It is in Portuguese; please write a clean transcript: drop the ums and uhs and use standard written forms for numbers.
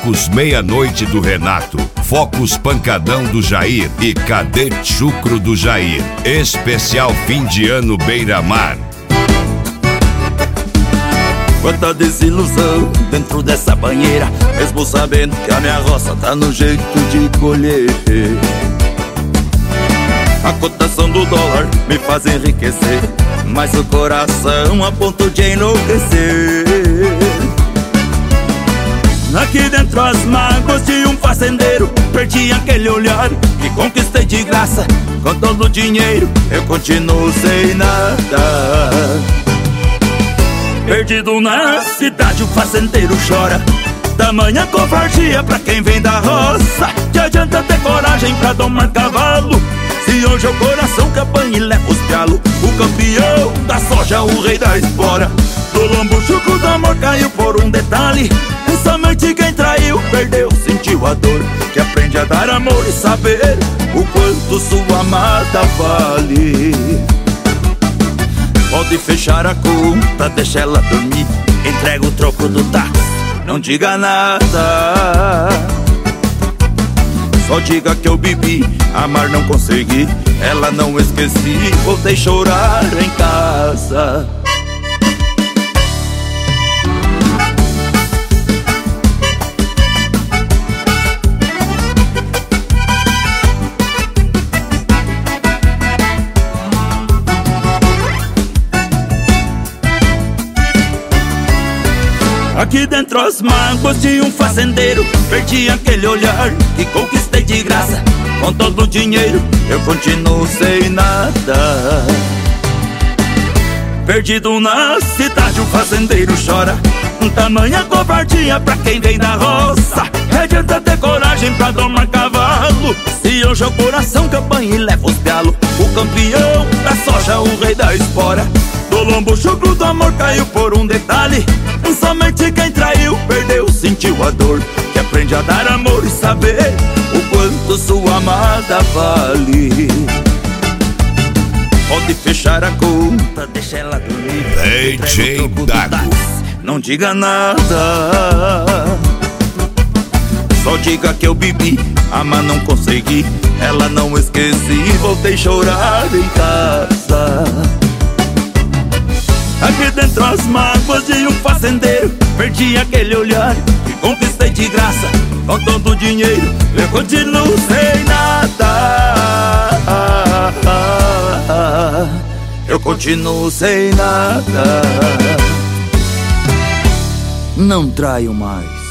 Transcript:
Focus Meia-Noite do Renato, Focus Pancadão do Jair e Cadê Chucro do Jair. Especial fim de ano Beira-Mar. Quanta desilusão dentro dessa banheira, mesmo sabendo que a minha roça tá no jeito de colher. A cotação do dólar me faz enriquecer, mas o coração a ponto de enlouquecer. Aqui dentro as mágoas de um fazendeiro, perdi aquele olhar que conquistei de graça. Com todo o dinheiro eu continuo sem nada. Perdido na cidade o fazendeiro chora, tamanha covardia pra quem vem da roça. Que adianta ter coragem pra domar cavalo, se hoje é o coração que apanha e leva os pialos. O campeão da soja, o rei da espora, do lombo chucro do amor caiu por um detalhe. Somente quem traiu, perdeu, sentiu a dor. Que aprende a dar amor e saber o quanto sua amada vale. Pode fechar a conta, deixa ela dormir, entrega o troco do táxi, não diga nada. Só diga que eu bebi, amar não consegui, ela não esqueci, voltei chorar em casa. Aqui dentro as mágoas de um fazendeiro, perdi aquele olhar que conquistei de graça. Com todo o dinheiro eu continuo sem nada. Perdido na cidade o fazendeiro chora, tamanha covardia pra quem vem da roça. Que adianta ter coragem pra domar cavalo, se hoje é o coração que apanha e leva os pialos. O campeão da soja, o rei da espora, do lombo chucro do amor caiu por um detalhe. Somente quem traiu, perdeu, sentiu a dor. Que aprende a dar amor e saber o quanto sua amada vale. Pode fechar a conta, deixa ela dormir, DJ Dago, não diga nada. Só diga que eu bebi, amar não consegui, ela não esqueci, voltei chorar em casa. Aqui dentro as mágoas de um fazendeiro, perdi aquele olhar que conquistei de graça. Com todo o dinheiro eu continuo sem nada. Eu continuo sem nada. Não traio mais.